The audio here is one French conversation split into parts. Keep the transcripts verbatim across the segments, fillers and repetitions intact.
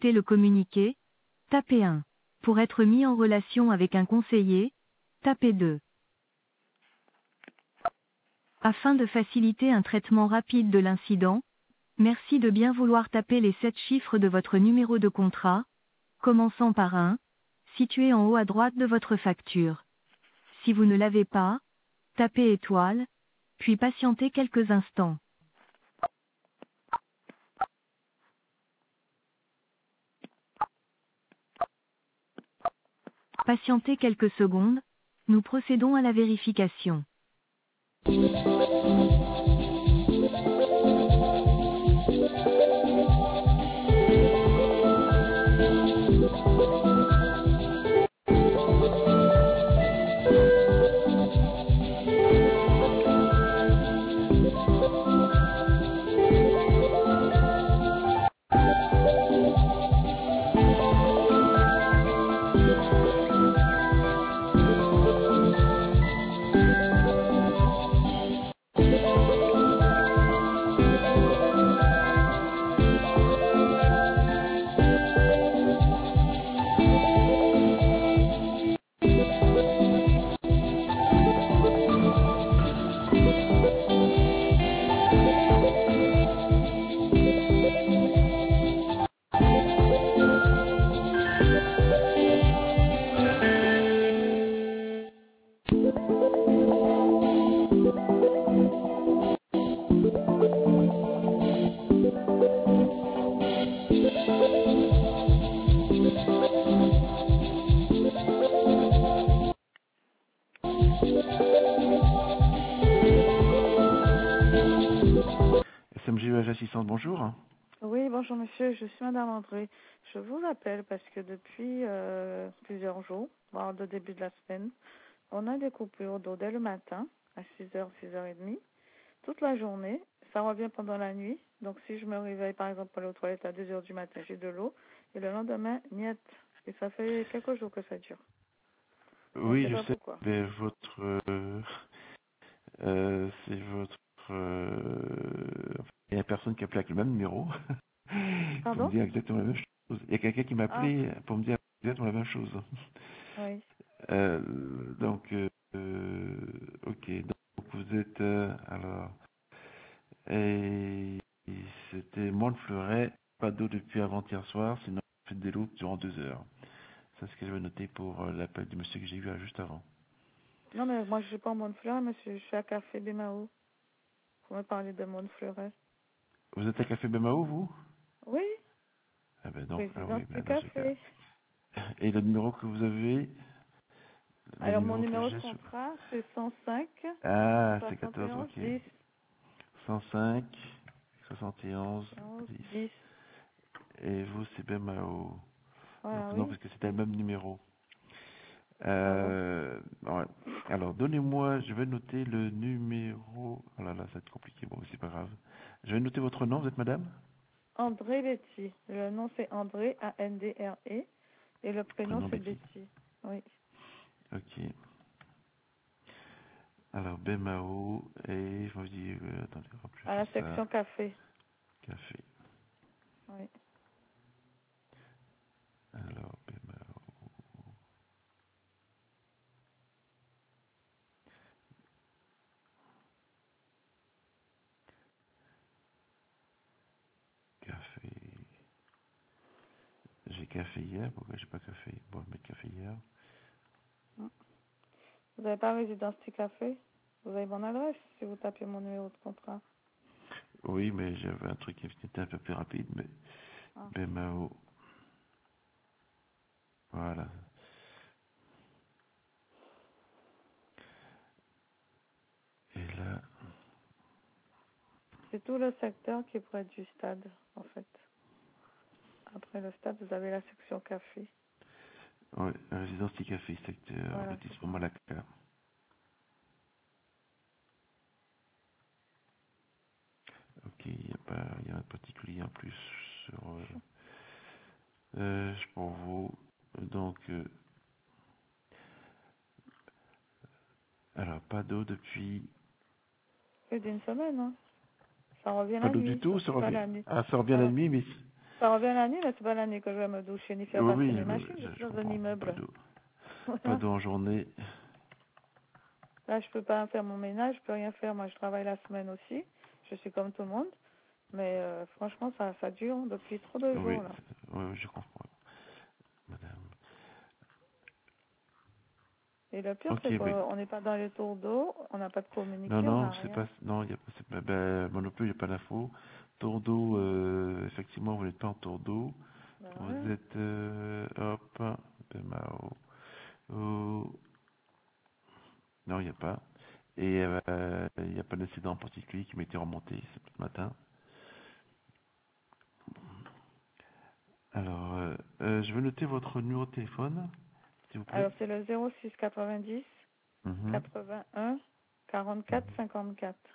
écouter le communiqué, tapez un. Pour être mis en relation avec un conseiller, tapez deux. Afin de faciliter un traitement rapide de l'incident, merci de bien vouloir taper les sept chiffres de votre numéro de contrat, commençant par un, situé en haut à droite de votre facture. Si vous ne l'avez pas, tapez étoile, puis patientez quelques instants. Patientez quelques secondes, nous procédons à la vérification. S M G E H Assistance, bonjour. Oui, bonjour monsieur, je suis madame André. Je vous appelle parce que depuis euh, plusieurs jours, voire le début de la semaine, on a des coupures d'eau dès le matin à six heures, six heures trente, toute la journée, ça revient pendant la nuit. Donc si je me réveille par exemple pour aller aux toilettes à deux heures du matin, j'ai de l'eau, et le lendemain, niet. Et ça fait quelques jours que ça dure. On ne Oui, sait je pas sais, pourquoi. mais votre, euh, euh, c'est votre, euh, enfin, il y a une personne qui a appelé avec le même numéro pour me Pardon? dire exactement la même chose. Il y a quelqu'un qui m'a Ah, appelé pour me dire exactement la même chose. oui. Euh, donc, euh, euh, ok, donc vous êtes, euh, alors, et c'était Montfleuret, pas d'eau depuis avant-hier soir, sinon faites des l'eau durant deux heures. C'est ce que j'avais noté pour euh, l'appel du monsieur que j'ai eu euh, juste avant. Non mais moi je suis pas en Montfleuret, monsieur, je suis à Café Bémao. Vous me parlez de Montfleuret. Vous êtes à Café Bemao, vous? Oui, Ah ben non, ah présidente oui, du ben dans ce cas. café. Et le numéro que vous avez, le Alors, mon numéro que numéro de j'ai sur... contrat, c'est cent cinq, Ah, c'est soixante et quatorze, onze, ok. dix, cent cinq, soixante et onze, onze, dix. dix. Et vous, c'est Bemao. Voilà, Donc non, oui. parce que c'était le même numéro. Ah bon. Euh, ouais. Alors, donnez-moi, je vais noter le numéro... Oh là là, ça va être compliqué, bon, c'est pas grave. Je vais noter votre nom, vous êtes madame? André Betty. Le nom, c'est André, A N D R E. Et le prénom, Prénom c'est Betty. Betty. Oui. Ok. Alors, Bemao, et je me dis, euh, attendez, hop, je À fais la ça, section café. café. Oui. Alors, Bemao, café. J'ai café hier, pourquoi j'ai pas café? Bon, je vais mettre café hier. Vous n'avez pas résidence petit café? Vous avez mon adresse si vous tapez mon numéro de contrat. Oui, mais j'avais un truc qui était un peu plus rapide, mais Ah. Bemao, voilà. Et là, C'est tout le secteur qui est près du stade, en fait. Après le stade, vous avez la section café. ouais, résidence petit café, secteur, Voilà, c'est lotissement ça. Malacca. Ok, il n'y a pas, il y a un particulier en plus sur, euh, euh, pour vous. Donc, euh, alors, pas d'eau depuis, Plus d'une semaine, hein. Ça revient pas la d'eau du nuit, tout, ça surtout pas revient, la nuit. ah, ça revient la Ça, nuit, mais, Ça revient l'année, mais c'est pas l'année que je vais me doucher ni faire Oui, passer oui, mes oui, machines. Je je, suis je dans un comprends. Pas immeuble. d'eau. Pas Voilà. d'eau en journée. Là, je peux pas faire mon ménage, je peux rien faire. Moi, je travaille la semaine aussi. Je suis comme tout le monde. Mais euh, franchement, ça, ça dure depuis trop de Oui, jours, là. oui, oui, je comprends. Madame. Et le pire, Ok, c'est ben, qu'on n'est pas dans les tours d'eau, on n'a pas de non, communiqué, on non, n'a c'est rien. pas, non, il y a, c'est pas, ben, moi non plus, il n'y a pas d'info. Tour d'eau, euh, effectivement, vous n'êtes pas en tour d'eau. Ben ouais. Vous êtes, euh, hop, de Mao. Oh, non, il n'y a pas. Et euh, il n'y a pas d'incident en particulier qui m'a été remonté ce matin. Alors, euh, euh, je vais noter votre numéro de téléphone, s'il vous plaît. Alors, c'est le zéro six quatre-vingt-dix Mhm. quatre-vingt-un quarante-quatre cinquante-quatre.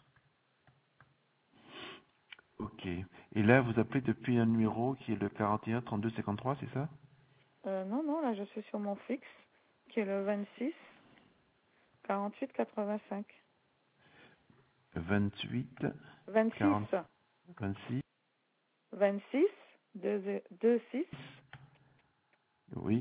Ok. Et là, vous appelez depuis un numéro qui est le quarante et un trente-deux cinquante-trois, c'est ça? Euh, non, non, là, je suis sur mon fixe, qui est le vingt-six quarante-huit quatre-vingt-cinq. vingt-huit, vingt-six quarante, vingt-six, vingt-six deux-six oui.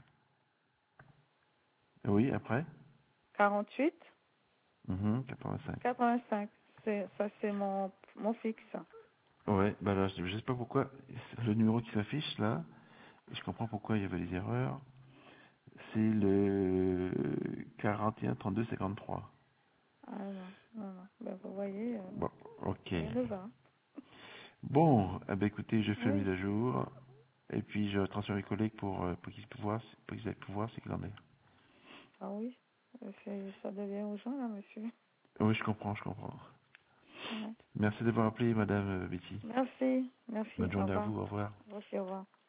Oui, après? quarante-huit Mhm, quatre-vingt-cinq. quatre-vingt-cinq. C'est, ça, c'est mon, mon fixe. Ouais, bah là, je je sais pas pourquoi, le numéro qui s'affiche là, je comprends pourquoi il y avait des erreurs, c'est le quarante et un trente-deux cinquante-trois. Ah non, non, non. Ben, vous voyez, euh, Bon, ok. rien ne va. Bon, eh ben, écoutez, je fais la Oui. mise à jour, et puis je transfère mes collègues pour, euh, pour qu'ils puissent voir, pour qu'ils aillent pouvoir ce qu'il en est. Ah oui. Euh, c'est- ça devient urgent, là, monsieur. Oui, je comprends, je comprends. Ouais. Merci d'avoir appelé, Madame euh, Betty. Merci. Merci. Bonne Au journée à revoir. vous, au revoir. Merci, au revoir.